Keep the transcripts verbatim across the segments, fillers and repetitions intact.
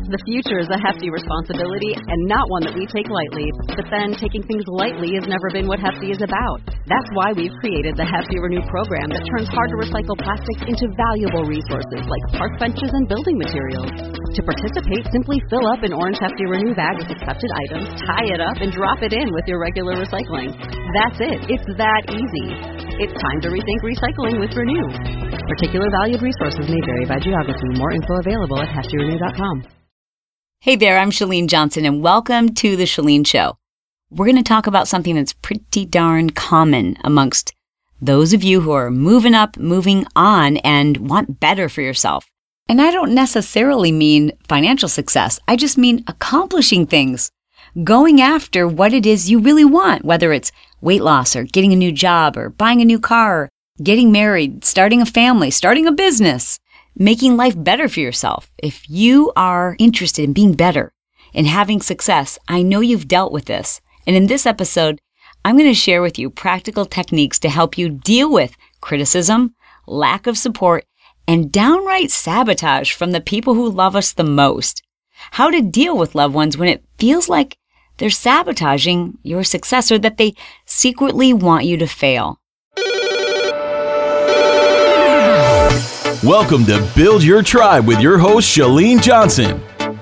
The future is a hefty responsibility and not one that we take lightly. But then taking things lightly has never been what Hefty is about. That's why we've created the Hefty Renew program that turns hard-to-recycle plastics into valuable resources like park benches and building materials. To participate, simply fill up an orange Hefty Renew bag with accepted items, tie it up, and drop it in with your regular recycling. That's it. It's that easy. It's time to rethink recycling with Renew. Particular valued resources may vary by geography. More info available at hefty renew dot com. Hey there, I'm Chalene Johnson, and welcome to The Chalene Show. We're going to talk about something that's pretty darn common amongst those of you who are moving up, moving on, and want better for yourself. And I don't necessarily mean financial success. I just mean accomplishing things, going after what it is you really want, whether it's weight loss or getting a new job or buying a new car, or getting married, starting a family, starting a business, making life better for yourself. If you are interested in being better and having success, I know you've dealt with this. And in this episode, I'm going to share with you practical techniques to help you deal with criticism, lack of support, and downright sabotage from the people who love us the most. How to deal with loved ones when it feels like they're sabotaging your success or that they secretly want you to fail. Welcome to Build Your Tribe with your host, Chalene Johnson.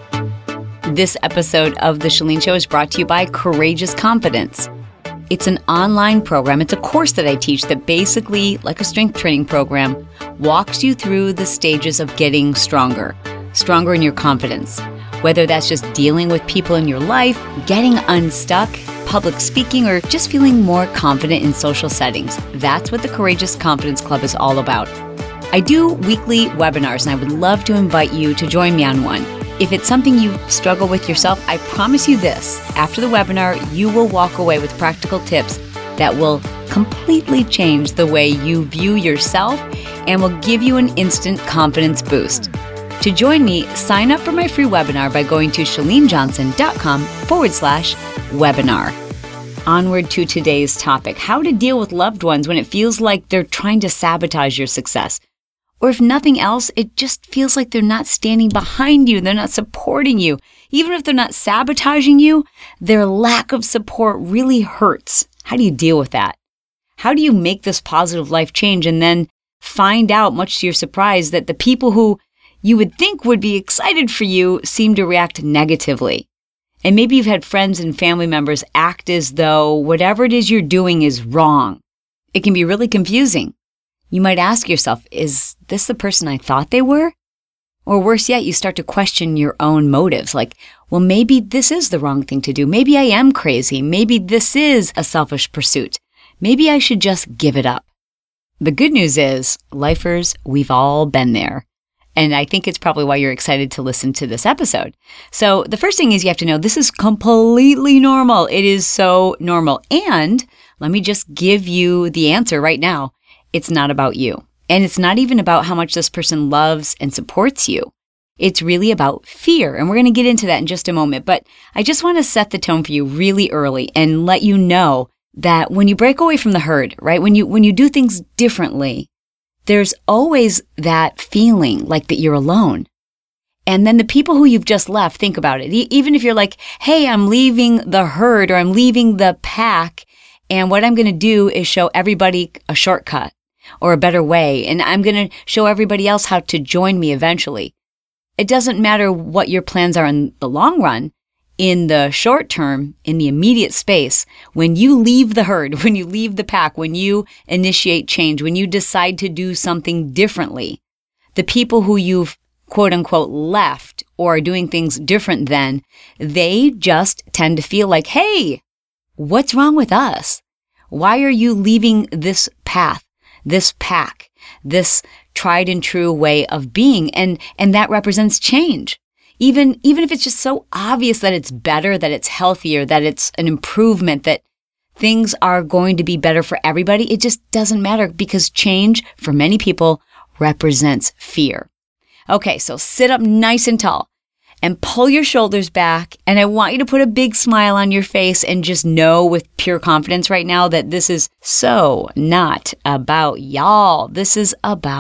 This episode of The Chalene Show is brought to you by Courageous Confidence. It's an online program. It's a course that I teach that basically, like a strength training program, walks you through the stages of getting stronger, stronger in your confidence. Whether that's just dealing with people in your life, getting unstuck, public speaking, or just feeling more confident in social settings. That's what the Courageous Confidence Club is all about. I do weekly webinars, and I would love to invite you to join me on one. If it's something you struggle with yourself, I promise you this. After the webinar, you will walk away with practical tips that will completely change the way you view yourself and will give you an instant confidence boost. To join me, sign up for my free webinar by going to chalenejohnson.com forward slash webinar. Onward to today's topic, how to deal with loved ones when it feels like they're trying to sabotage your success. Or if nothing else, it just feels like they're not standing behind you, they're not supporting you. Even if they're not sabotaging you, their lack of support really hurts. How do you deal with that? How do you make this positive life change and then find out, much to your surprise, that the people who you would think would be excited for you seem to react negatively? And maybe you've had friends and family members act as though whatever it is you're doing is wrong. It can be really confusing. You might ask yourself, is this the person I thought they were? Or worse yet, you start to question your own motives. Like, well, maybe this is the wrong thing to do. Maybe I am crazy. Maybe this is a selfish pursuit. Maybe I should just give it up. The good news is, lifers, we've all been there. And I think it's probably why you're excited to listen to this episode. So the first thing is you have to know this is completely normal. It is so normal. And let me just give you the answer right now. It's not about you. And it's not even about how much this person loves and supports you. It's really about fear. And we're going to get into that in just a moment. But I just want to set the tone for you really early and let you know that when you break away from the herd, right? When you when you do things differently, there's always that feeling like that you're alone. And then the people who you've just left, think about it. E- even if you're like, hey, I'm leaving the herd or I'm leaving the pack, and what I'm going to do is show everybody a shortcut or a better way, and I'm going to show everybody else how to join me eventually. It doesn't matter what your plans are in the long run. In the short term, in the immediate space, when you leave the herd, when you leave the pack, when you initiate change, when you decide to do something differently, the people who you've quote unquote left or are doing things different than, they just tend to feel like, hey, what's wrong with us? Why are you leaving this path, this pack, this tried and true way of being? And, and that represents change. Even, even if it's just so obvious that it's better, that it's healthier, that it's an improvement, that things are going to be better for everybody, it just doesn't matter because change for many people represents fear. Okay, so sit up nice and tall and pull your shoulders back. And I want you to put a big smile on your face and just know with pure confidence right now that this is so not about y'all. This is about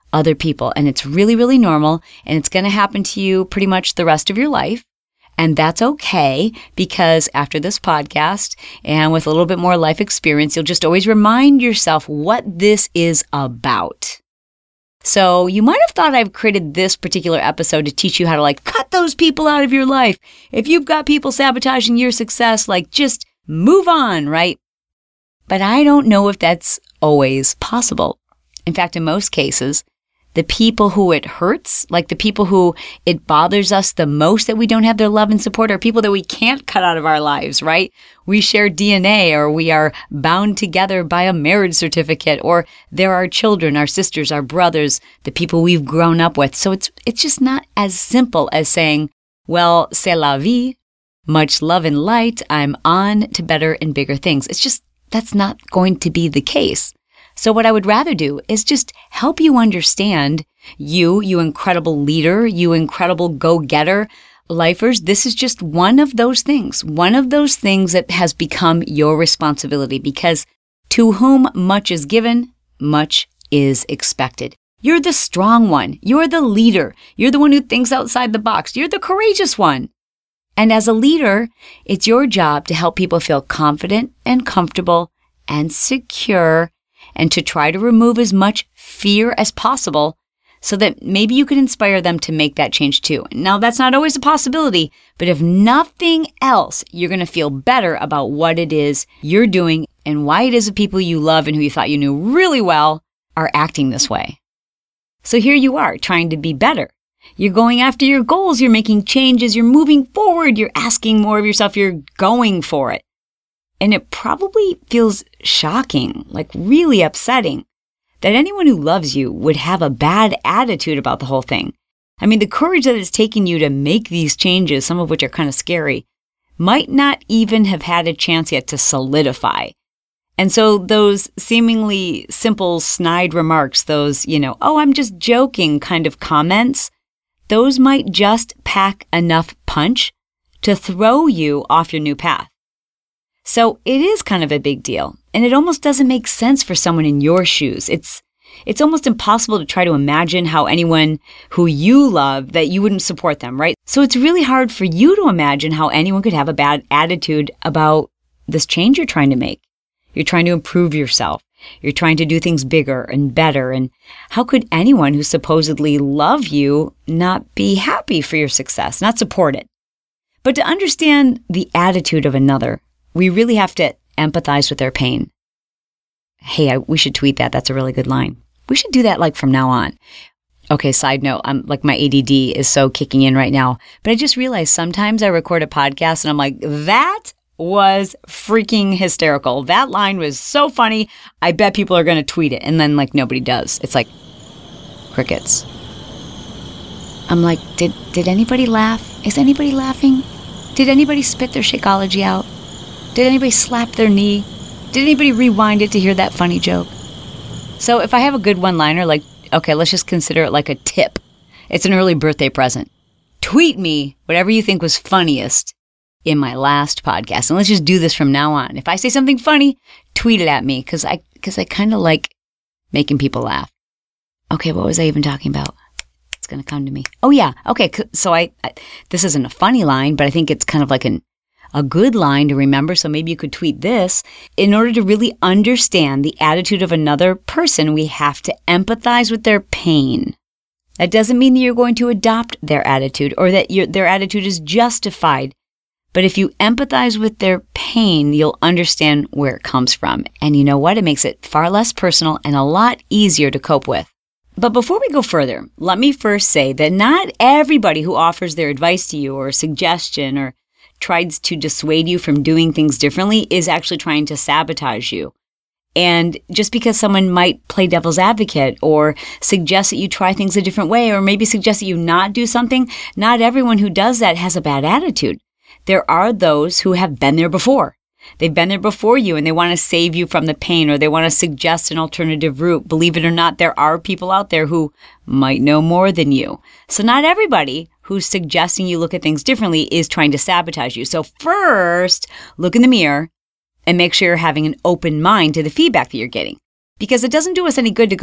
other people. And it's really, really normal. And it's going to happen to you pretty much the rest of your life. And that's okay, because after this podcast and with a little bit more life experience, you'll just always remind yourself what this is about. So you might have thought I've created this particular episode to teach you how to like cut those people out of your life. If you've got people sabotaging your success, like just move on, right? But I don't know if that's always possible. In fact, in most cases, the people who it hurts, like the people who it bothers us the most that we don't have their love and support, are people that we can't cut out of our lives, right? We share D N A, or we are bound together by a marriage certificate, or they're our children, our sisters, our brothers, the people we've grown up with. So it's it's just not as simple as saying, well, c'est la vie, much love and light, I'm on to better and bigger things. It's just, that's not going to be the case. So what I would rather do is just help you understand, you, you incredible leader, you incredible go-getter, lifers, this is just one of those things, one of those things that has become your responsibility, because to whom much is given, much is expected. You're the strong one. You're the leader. You're the one who thinks outside the box. You're the courageous one. And as a leader, it's your job to help people feel confident and comfortable and secure, and to try to remove as much fear as possible so that maybe you can inspire them to make that change too. Now, that's not always a possibility, but if nothing else, you're going to feel better about what it is you're doing and why it is the people you love and who you thought you knew really well are acting this way. So here you are, trying to be better. You're going after your goals, you're making changes, you're moving forward, you're asking more of yourself, you're going for it. And it probably feels shocking, like really upsetting, that anyone who loves you would have a bad attitude about the whole thing. I mean, the courage that it's taken you to make these changes, some of which are kind of scary, might not even have had a chance yet to solidify. And so those seemingly simple, snide remarks, those, you know, oh, I'm just joking kind of comments, those might just pack enough punch to throw you off your new path. So it is kind of a big deal, and it almost doesn't make sense for someone in your shoes. It's it's almost impossible to try to imagine how anyone who you love, that you wouldn't support them, right? So it's really hard for you to imagine how anyone could have a bad attitude about this change you're trying to make. You're trying to improve yourself. You're trying to do things bigger and better. And how could anyone who supposedly love you not be happy for your success, not support it? But to understand the attitude of another, we really have to empathize with their pain. Hey, I, we should tweet that. That's a really good line. We should do that like from now on. Okay, side note, I'm like my A D D is so kicking in right now. But I just realized sometimes I record a podcast and I'm like, that was freaking hysterical. That line was so funny. I bet people are going to tweet it. And then like nobody does. It's like crickets. I'm like, did did anybody laugh? Is anybody laughing? Did anybody spit their Shakeology out? Did anybody slap their knee? Did anybody rewind it to hear that funny joke? So if I have a good one-liner, like, okay, let's just consider it like a tip. It's an early birthday present. Tweet me whatever you think was funniest in my last podcast. And let's just do this from now on. If I say something funny, tweet it at me, because I, because I kind of like making people laugh. Okay, what was I even talking about? It's going to come to me. Oh, yeah. Okay, so I, I this isn't a funny line, but I think it's kind of like an a good line to remember, so maybe you could tweet this. In order to really understand the attitude of another person, we have to empathize with their pain. That doesn't mean that you're going to adopt their attitude or that your, their attitude is justified. But if you empathize with their pain, you'll understand where it comes from. And you know what? It makes it far less personal and a lot easier to cope with. But before we go further, let me first say that not everybody who offers their advice to you or a suggestion or tries to dissuade you from doing things differently is actually trying to sabotage you. And just because someone might play devil's advocate or suggest that you try things a different way or maybe suggest that you not do something, not everyone who does that has a bad attitude. There are those who have been there before. They've been there before you and they want to save you from the pain or they want to suggest an alternative route. Believe it or not, there are people out there who might know more than you. So not everybody who's suggesting you look at things differently is trying to sabotage you. So first, look in the mirror and make sure you're having an open mind to the feedback that you're getting. Because it doesn't do us any good to go,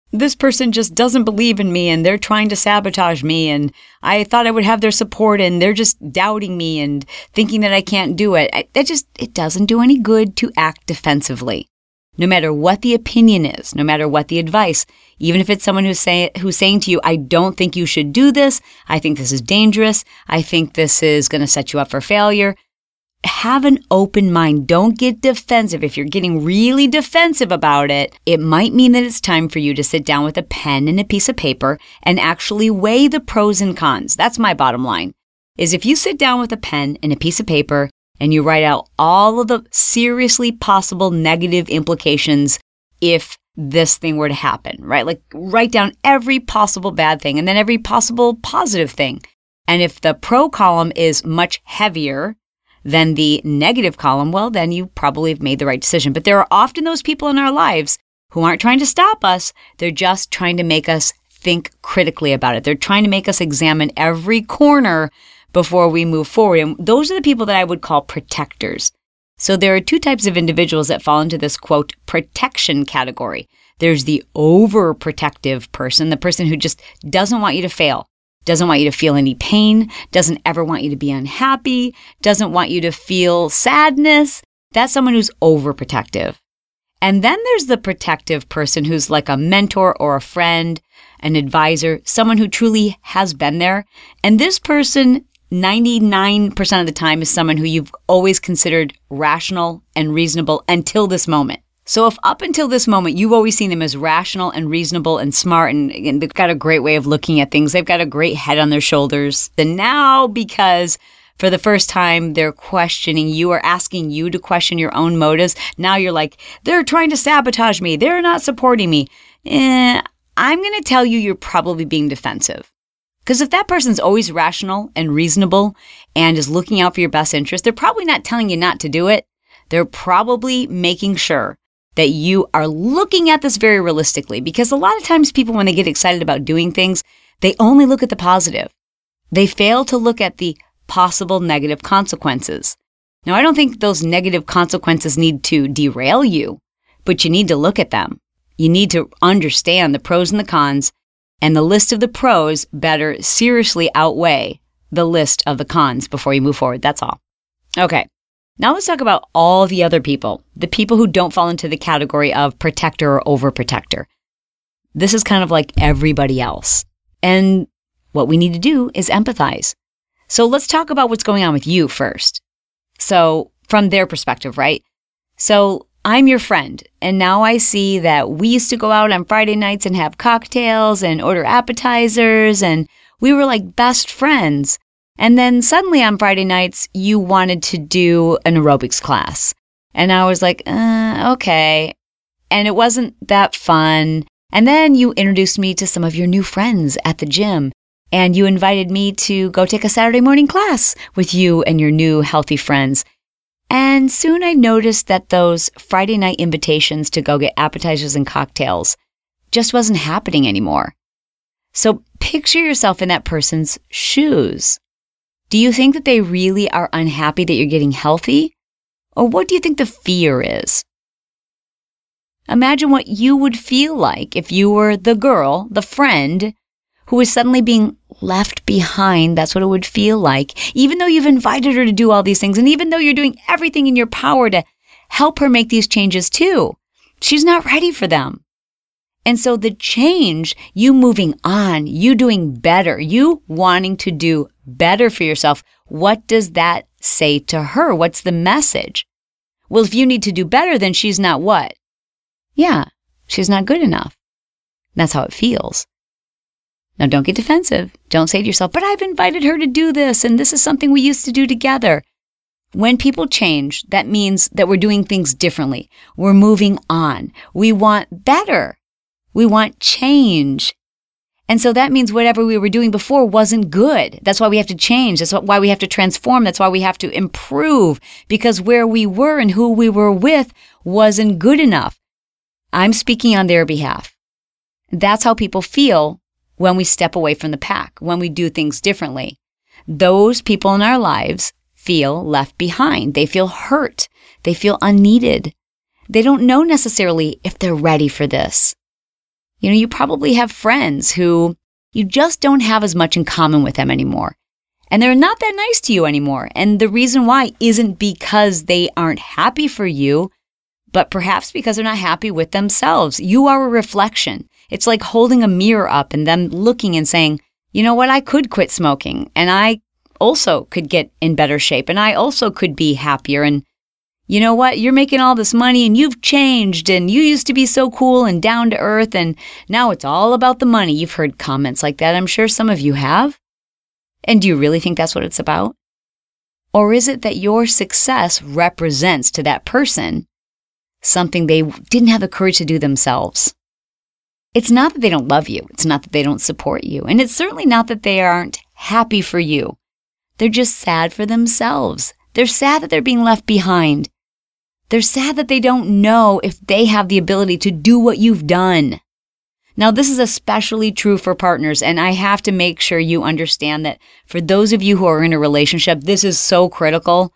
this person just doesn't believe in me and they're trying to sabotage me, and I thought I would have their support and they're just doubting me and thinking that I can't do it. I, that just, it doesn't do any good to act defensively. No matter what the opinion is, no matter what the advice, even if it's someone who's, say, who's saying to you, I don't think you should do this, I think this is dangerous, I think this is going to set you up for failure. Have an open mind. Don't get defensive. If you're getting really defensive about it, it might mean that it's time for you to sit down with a pen and a piece of paper and actually weigh the pros and cons. That's my bottom line, is if you sit down with a pen and a piece of paper and you write out all of the seriously possible negative implications if this thing were to happen, right? Like write down every possible bad thing and then every possible positive thing. And if the pro column is much heavier than the negative column, well, then you probably have made the right decision. But there are often those people in our lives who aren't trying to stop us. They're just trying to make us think critically about it. They're trying to make us examine every corner before we move forward. And those are the people that I would call protectors. So there are two types of individuals that fall into this, quote, protection category. There's the overprotective person, the person who just doesn't want you to fail, doesn't want you to feel any pain, doesn't ever want you to be unhappy, doesn't want you to feel sadness. That's someone who's overprotective. And then there's the protective person who's like a mentor or a friend, an advisor, someone who truly has been there. And this person, ninety-nine percent of the time, is someone who you've always considered rational and reasonable until this moment. So if up until this moment, you've always seen them as rational and reasonable and smart, and, and they've got a great way of looking at things, they've got a great head on their shoulders, then now, because for the first time they're questioning you or asking you to question your own motives, now you're like, they're trying to sabotage me, they're not supporting me. Eh, I'm going to tell you you're probably being defensive. Because if that person's always rational and reasonable and is looking out for your best interest, they're probably not telling you not to do it. They're probably making sure that you are looking at this very realistically. Because a lot of times people, when they get excited about doing things, they only look at the positive. They fail to look at the possible negative consequences. Now, I don't think those negative consequences need to derail you, but you need to look at them. You need to understand the pros and the cons, and the list of the pros better seriously outweigh the list of the cons before you move forward. That's all. Okay. Now let's talk about all the other people, the people who don't fall into the category of protector or overprotector. This is kind of like everybody else. And what we need to do is empathize. So let's talk about what's going on with you first. So from their perspective, right? So I'm your friend, and now I see that we used to go out on Friday nights and have cocktails and order appetizers, and we were like best friends. And then suddenly on Friday nights, you wanted to do an aerobics class. And I was like, uh, okay. And it wasn't that fun. And then you introduced me to some of your new friends at the gym. And you invited me to go take a Saturday morning class with you and your new healthy friends. And soon I noticed that those Friday night invitations to go get appetizers and cocktails just wasn't happening anymore. So picture yourself in that person's shoes. Do you think that they really are unhappy that you're getting healthy? Or what do you think the fear is? Imagine what you would feel like if you were the girl, the friend, who is suddenly being left behind. That's what it would feel like. Even though you've invited her to do all these things, and even though you're doing everything in your power to help her make these changes too, she's not ready for them. And so the change, you moving on, you doing better, you wanting to do better for yourself, what does that say to her? What's the message? Well, if you need to do better, then she's not what? Yeah, she's not good enough. That's how it feels. Now, don't get defensive. Don't say to yourself, but I've invited her to do this, and this is something we used to do together. When people change, that means that we're doing things differently. We're moving on. We want better. We want change. And so that means whatever we were doing before wasn't good. That's why we have to change. That's why we have to transform. That's why we have to improve, because where we were and who we were with wasn't good enough. I'm speaking on their behalf. That's how people feel when we step away from the pack, when we do things differently. Those people in our lives feel left behind. They feel hurt. They feel unneeded. They don't know necessarily if they're ready for this. You know, you probably have friends who you just don't have as much in common with them anymore. And they're not that nice to you anymore. And the reason why isn't because they aren't happy for you, but perhaps because they're not happy with themselves. You are a reflection. It's like holding a mirror up and them looking and saying, you know what, I could quit smoking and I also could get in better shape and I also could be happier. And you know what, you're making all this money and you've changed and you used to be so cool and down to earth and now it's all about the money. You've heard comments like that. I'm sure some of you have. And do you really think that's what it's about? Or is it that your success represents to that person something they didn't have the courage to do themselves? It's not that they don't love you. It's not that they don't support you. And it's certainly not that they aren't happy for you. They're just sad for themselves. They're sad that they're being left behind. They're sad that they don't know if they have the ability to do what you've done. Now, this is especially true for partners, and I have to make sure you understand that for those of you who are in a relationship, this is so critical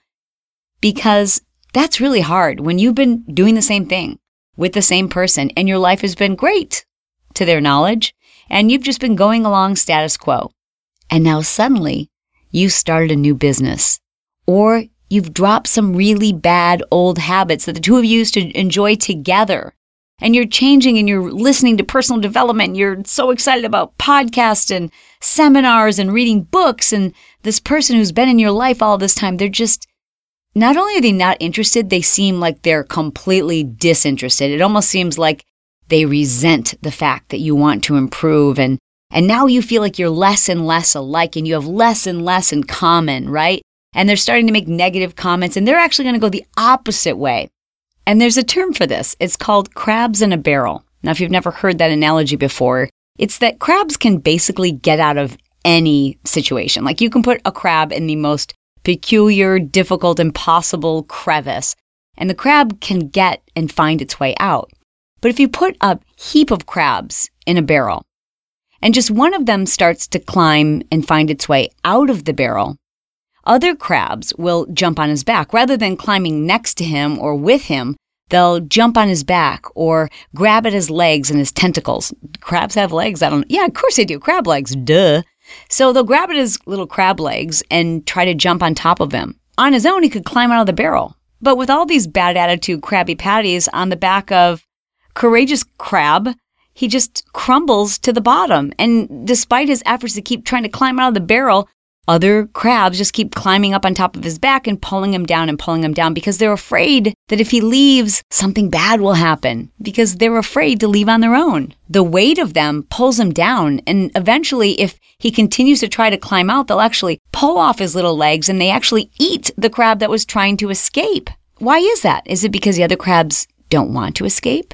because that's really hard when you've been doing the same thing with the same person and your life has been great to their knowledge, and you've just been going along status quo. And now suddenly you started a new business, or you've dropped some really bad old habits that the two of you used to enjoy together. And you're changing and you're listening to personal development. You're so excited about podcasts and seminars and reading books. And this person who's been in your life all this time, they're just, not only are they not interested, they seem like they're completely disinterested. It almost seems like they resent the fact that you want to improve. And, and now you feel like you're less and less alike and you have less and less in common, right? And they're starting to make negative comments and they're actually going to go the opposite way. And there's a term for this. It's called crabs in a barrel. Now, if you've never heard that analogy before, it's that crabs can basically get out of any situation. Like you can put a crab in the most peculiar, difficult, impossible crevice, and the crab can get and find its way out. But if you put a heap of crabs in a barrel, and just one of them starts to climb and find its way out of the barrel, other crabs will jump on his back. Rather than climbing next to him or with him, they'll jump on his back or grab at his legs and his tentacles. Crabs have legs? I don't know. Yeah, of course they do. Crab legs, duh. So they'll grab at his little crab legs and try to jump on top of him. On his own, he could climb out of the barrel. But with all these bad attitude Krabby Patties on the back of Courageous Crab, he just crumbles to the bottom. And despite his efforts to keep trying to climb out of the barrel, other crabs just keep climbing up on top of his back and pulling him down and pulling him down because they're afraid that if he leaves, something bad will happen because they're afraid to leave on their own. The weight of them pulls him down, and eventually, if he continues to try to climb out, they'll actually pull off his little legs and they actually eat the crab that was trying to escape. Why is that? Is it because the other crabs don't want to escape?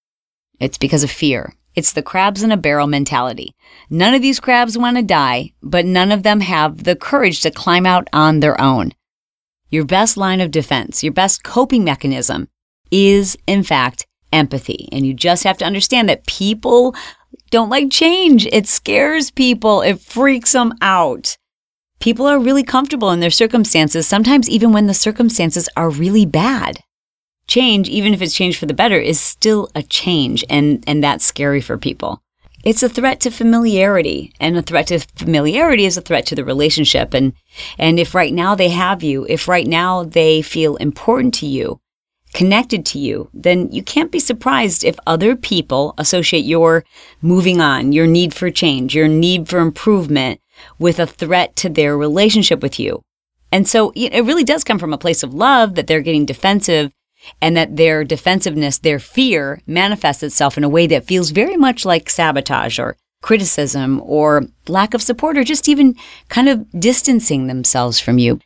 It's because of fear. It's the crabs in a barrel mentality. None of these crabs want to die, but none of them have the courage to climb out on their own. Your best line of defense, your best coping mechanism is, in fact, empathy. And you just have to understand that people don't like change. It scares people. It freaks them out. People are really comfortable in their circumstances, sometimes even when the circumstances are really bad. Change, even if it's change for the better, is still a change, and, and that's scary for people. It's a threat to familiarity, and a threat to familiarity is a threat to the relationship. And, and if right now they have you, if right now they feel important to you, connected to you, then you can't be surprised if other people associate your moving on, your need for change, your need for improvement with a threat to their relationship with you. And so it really does come from a place of love that they're getting defensive, and that their defensiveness, their fear, manifests itself in a way that feels very much like sabotage or criticism or lack of support or just even kind of distancing themselves from you.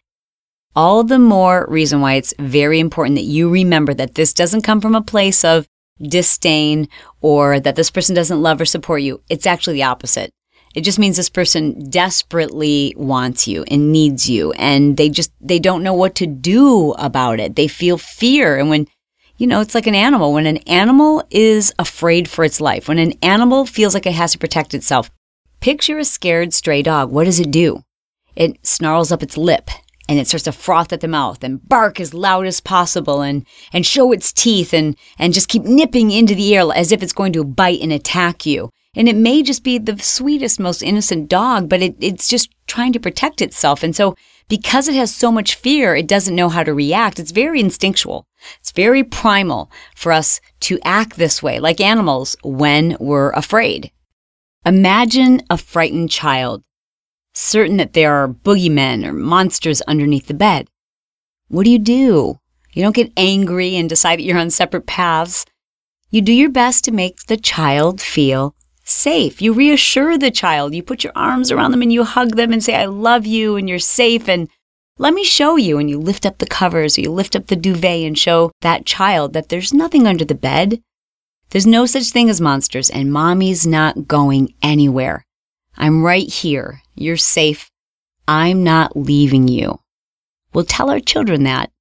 All the more reason why it's very important that you remember that this doesn't come from a place of disdain or that this person doesn't love or support you. It's actually the opposite. It just means this person desperately wants you and needs you, and they just, they don't know what to do about it. They feel fear. And when, you know, it's like an animal. When an animal is afraid for its life, when an animal feels like it has to protect itself, picture a scared stray dog. What does it do? It snarls up its lip and it starts to froth at the mouth and bark as loud as possible and, and show its teeth and, and just keep nipping into the air as if it's going to bite and attack you. And it may just be the sweetest, most innocent dog, but it, it's just trying to protect itself. And so because it has so much fear, it doesn't know how to react. It's very instinctual. It's very primal for us to act this way, like animals, when we're afraid. Imagine a frightened child, certain that there are boogeymen or monsters underneath the bed. What do you do? You don't get angry and decide that you're on separate paths. You do your best to make the child feel safe. You reassure the child. You put your arms around them and you hug them and say, I love you and you're safe and let me show you. And you lift up the covers or you lift up the duvet and show that child that there's nothing under the bed. There's no such thing as monsters and mommy's not going anywhere. I'm right here. You're safe. I'm not leaving you. We'll tell our children that.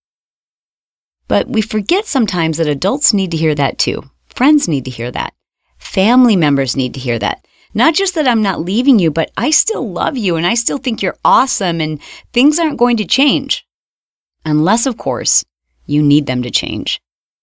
But we forget sometimes that adults need to hear that too. Friends need to hear that. Family members need to hear that. Not just that I'm not leaving you, but I still love you and I still think you're awesome and things aren't going to change. Unless, of course, you need them to change.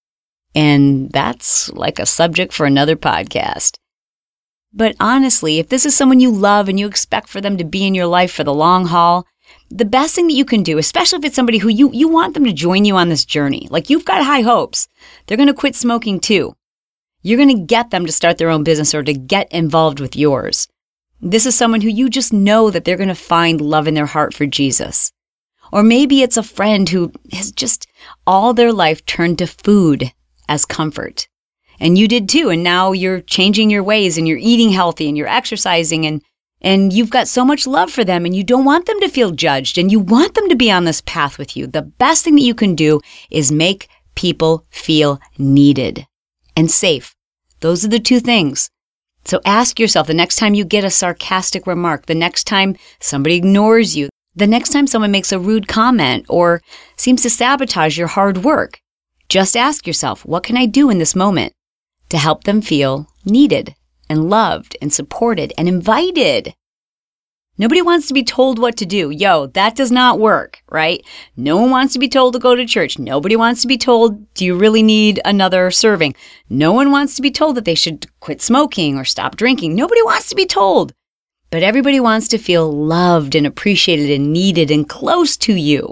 And that's like a subject for another podcast. But honestly, if this is someone you love and you expect for them to be in your life for the long haul, the best thing that you can do, especially if it's somebody who you, you want them to join you on this journey, like you've got high hopes, they're going to quit smoking too. You're going to get them to start their own business or to get involved with yours. This is someone who you just know that they're going to find love in their heart for Jesus. Or maybe it's a friend who has just all their life turned to food as comfort. And you did too. And now you're changing your ways and you're eating healthy and you're exercising and, and you've got so much love for them and you don't want them to feel judged and you want them to be on this path with you. The best thing that you can do is make people feel needed and safe. Those are the two things. So ask yourself the next time you get a sarcastic remark, the next time somebody ignores you, the next time someone makes a rude comment or seems to sabotage your hard work, just ask yourself, what can I do in this moment to help them feel needed and loved and supported and invited? Nobody wants to be told what to do. Yo, that does not work, right? No one wants to be told to go to church. Nobody wants to be told, do you really need another serving? No one wants to be told that they should quit smoking or stop drinking. Nobody wants to be told. But everybody wants to feel loved and appreciated and needed and close to you.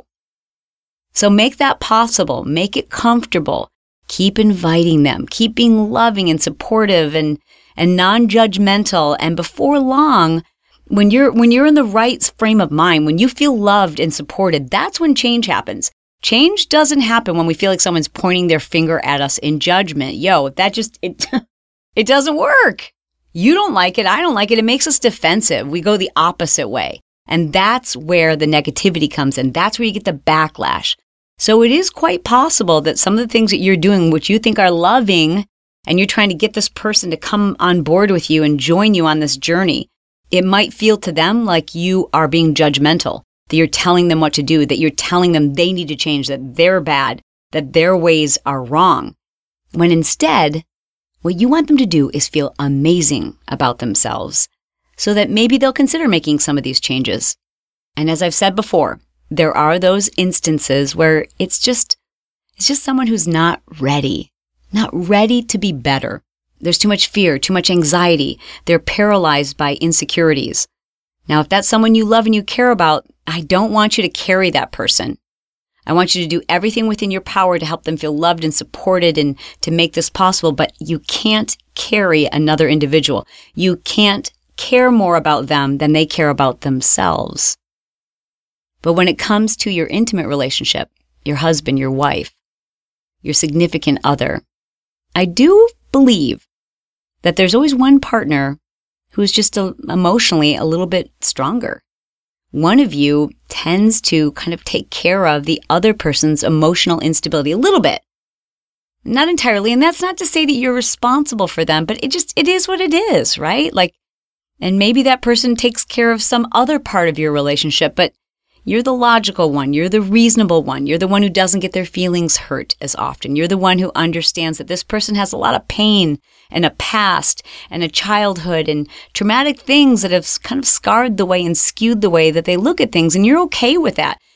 So make that possible. Make it comfortable. Keep inviting them. Keep being loving and supportive and, and non-judgmental. And before long, When you're when you're in the right frame of mind, when you feel loved and supported, that's when change happens. Change doesn't happen when we feel like someone's pointing their finger at us in judgment. Yo, that just, it, it doesn't work. You don't like it. I don't like it. It makes us defensive. We go the opposite way. And that's where the negativity comes in. That's where you get the backlash. So it is quite possible that some of the things that you're doing, which you think are loving, and you're trying to get this person to come on board with you and join you on this journey, it might feel to them like you are being judgmental, that you're telling them what to do, that you're telling them they need to change, that they're bad, that their ways are wrong. When instead, what you want them to do is feel amazing about themselves so that maybe they'll consider making some of these changes. And as I've said before, there are those instances where it's just, it's just someone who's not ready, not ready to be better. There's too much fear, too much anxiety. They're paralyzed by insecurities. Now, if that's someone you love and you care about, I don't want you to carry that person. I want you to do everything within your power to help them feel loved and supported and to make this possible, but you can't carry another individual. You can't care more about them than they care about themselves. But when it comes to your intimate relationship, your husband, your wife, your significant other, I do believe that there's always one partner who's just a, emotionally a little bit stronger. One of you tends to kind of take care of the other person's emotional instability a little bit. Not entirely, and that's not to say that you're responsible for them, but it just, it is what it is, right? Like, and maybe that person takes care of some other part of your relationship, but you're the logical one. You're the reasonable one. You're the one who doesn't get their feelings hurt as often. You're the one who understands that this person has a lot of pain and a past and a childhood and traumatic things that have kind of scarred the way and skewed the way that they look at things. And you're okay with that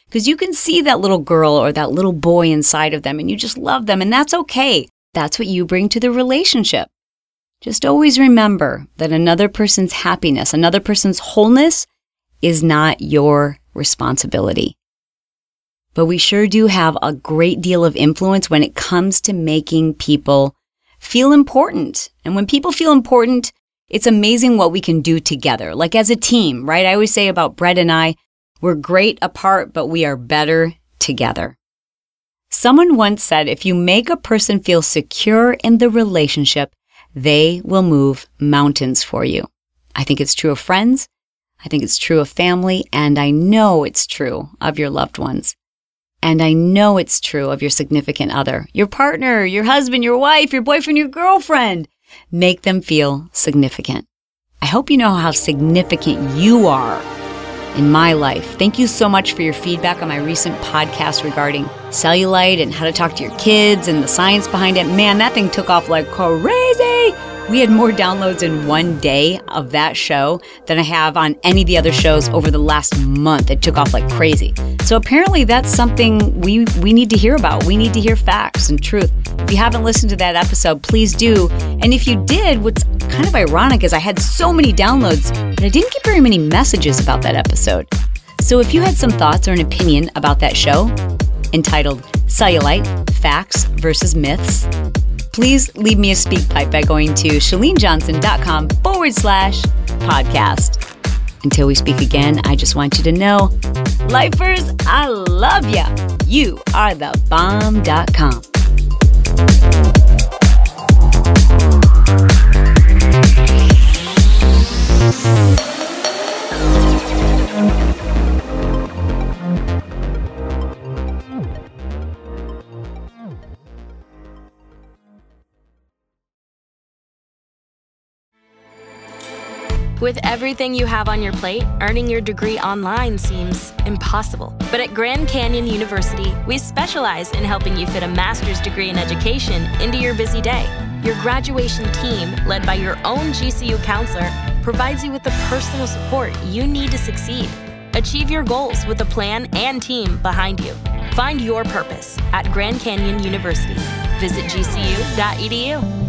because you can see that little girl or that little boy inside of them and you just love them, and that's okay. That's what you bring to the relationship. Just always remember that another person's happiness, another person's wholeness is not your responsibility. But we sure do have a great deal of influence when it comes to making people feel important. And when people feel important, it's amazing what we can do together, like as a team, right? I always say about Brett and I, we're great apart, but we are better together. Someone once said, if you make a person feel secure in the relationship, they will move mountains for you. I think it's true of friends. I think it's true of family. And I know it's true of your loved ones. And I know it's true of your significant other, your partner, your husband, your wife, your boyfriend, your girlfriend. Make them feel significant. I hope you know how significant you are in my life. Thank you so much for your feedback on my recent podcast regarding cellulite and how to talk to your kids and the science behind it. Man, that thing took off like crazy. We had more downloads in one day of that show than I have on any of the other shows over the last month. It took off like crazy. So apparently that's something we, we need to hear about. We need to hear facts and truth. If you haven't listened to that episode, please do. And if you did, what's kind of ironic is I had so many downloads, but I didn't get very many messages about that episode. So if you had some thoughts or an opinion about that show entitled Cellulite, Facts versus Myths, please leave me a speak pipe by going to shalenejohnson.com forward slash podcast. Until we speak again, I just want you to know, lifers, I love ya. You are the bomb dot com. With everything you have on your plate, earning your degree online seems impossible. But at Grand Canyon University, we specialize in helping you fit a master's degree in education into your busy day. Your graduation team, led by your own G C U counselor, provides you with the personal support you need to succeed. Achieve your goals with a plan and team behind you. Find your purpose at Grand Canyon University. Visit G C U dot E D U.